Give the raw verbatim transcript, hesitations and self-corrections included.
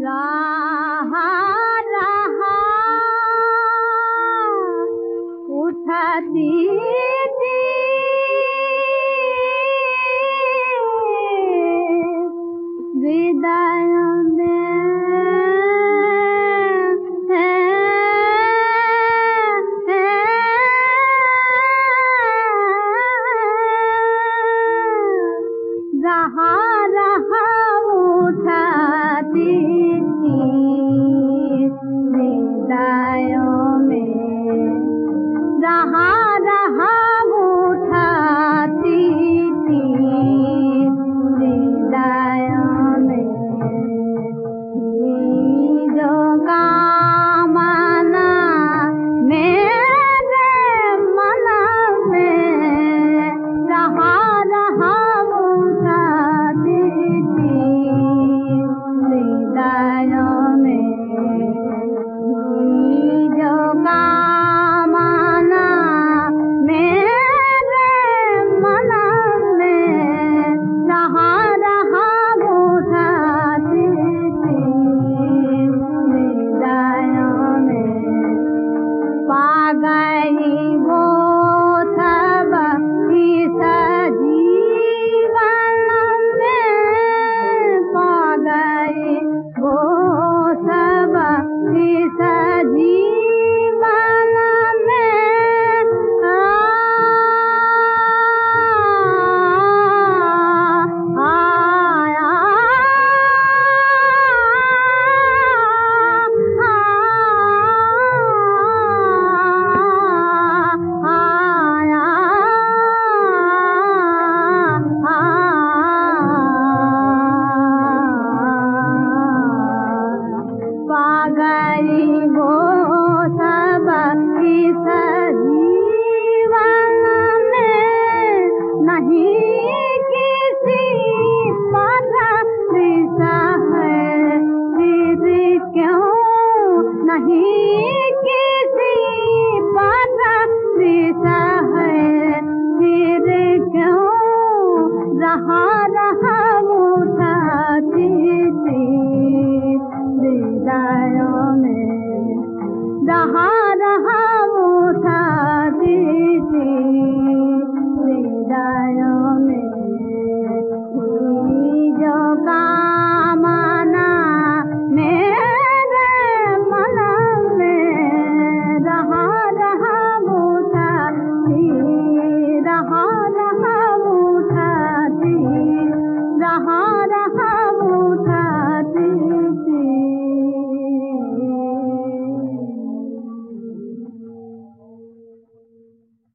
रहा रहा उठती थी हृदय में रहा रहा उठती थी हृदयों में रहा रहा उठती थी हृदयों में जो कामना मेरे मन में रहा रहा उठती थी हृदयों में जो कामना मेरे मन में रहा रहा उठती थी हृदयों में पा गई वो सब इस जीवन में पा गई वो सब इस जीवन में आया पा गई वो